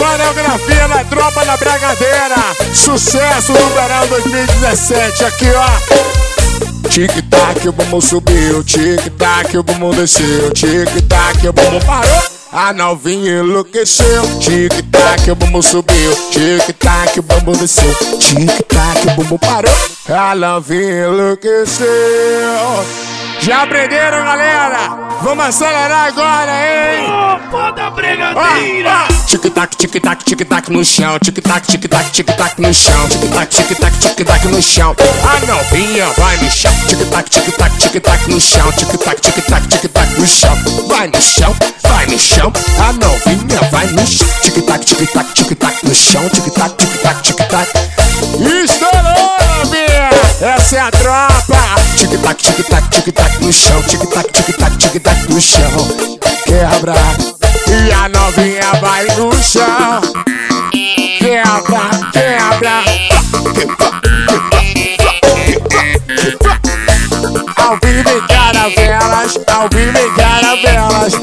Coreografia da tropa da Bragadeira. Sucesso no verão 2017. Aqui, ó. Tic-tac, o bumbum subiu. Tic-tac, o bumbum desceu. Tic-tac, o bumbum parou. A novinha enlouqueceu. Tic-tac, o bumbum subiu. Tic-tac, o bumbum desceu. Tic-tac, o bumbum parou. A novinha enlouqueceu. Já aprenderam, galera? Vamos acelerar agora, hein? Tropa da Bragadeira. Tic-tac, tic-tac, tic-tac no chão. Tic-tac, tic-tac, tic-tac no chão. Tic-tac, tic-tac, tic-tac no chão. A novinha vai no chão. Tic-tac, tic-tac, tic-tac no chão. Tic-tac, tic-tac, tic-tac no chão. Vai no chão, vai no chão. A novinha vai no chão. Tic-tac, tic-tac, tic-tac no chão. Tic-tac, tic-tac, tic-tac. Estourou, novinha! Essa é a tropa! Tic-tac, tic-tac, tic-tac no chão. Tic-tac, tic-tac, tic-tac no chão. Quebra. E a novinha vai no chão. Quebra, quebra. Ao vivo em caravelas, ao vivo em caravelas.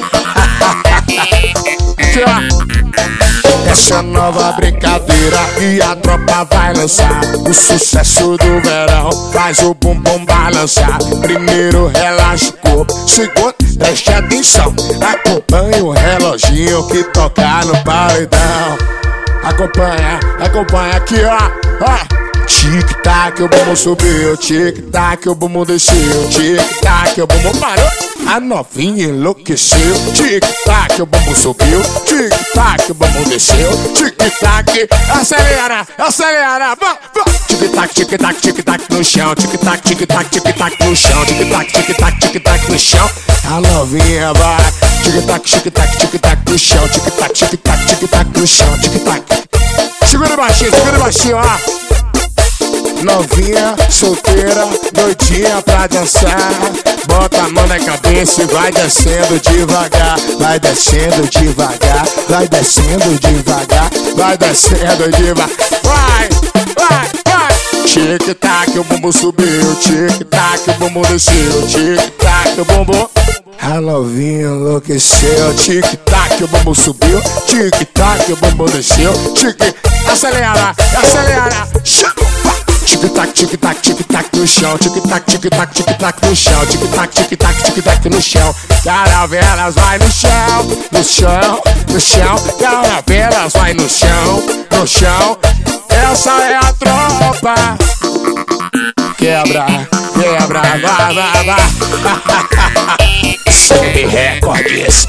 Essa é a nova brincadeira e a tropa vai lançar o sucesso do verão. Faz o bumbum balançar. Primeiro relaxa o corpo, segundo preste atenção. Acompanha o reloginho que toca no paredão. Acompanha, acompanha aqui, ó. Tic-tac, o bumbum subiu. Tic-tac, o bumbum desceu. Tic-tac, o bumbum parou. A novinha enlouqueceu. Tic-tac, o bumbum subiu. Tic-tac, o bumbum desceu. Tic-tac, acelera, acelera. Tic-tac, tic-tac, tic-tac no chão. Tic-tac, tic-tac, tic-tac no chão. Tic-tac, tic-tac, tic-tac no chão. A novinha vai. Tic-tac, tic-tac, tic-tac no chão. Tic-tac, tic-tac, tic-tac no chão. Tic-tac. Segura baixinho, ó. Novinha, solteira, doidinha pra dançar. Bota a mão na cabeça e vai descendo devagar. Vai descendo devagar, vai descendo devagar, vai descendo devagar. Vai, vai, vai. Tic-tac, o bumbum subiu. Tic-tac, o bumbum desceu. Tic-tac, o bumbum. A novinha enlouqueceu. Tic-tac, o bumbum subiu. Tic-tac, o bumbum desceu. Acelera, acelera. Tic-tac, tic-tac, tic-tac no chão. Tic-tac, tic-tac, tic-tac no chão. Tic-tac, tic-tac, tic-tac no chão. Caravelas vai no chão, no chão, no chão. Caravelas vai no chão, no chão. Essa é a tropa. Quebra, quebra, vai, vai, vai. Sem recordes.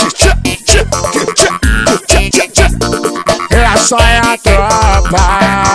Essa é a tropa.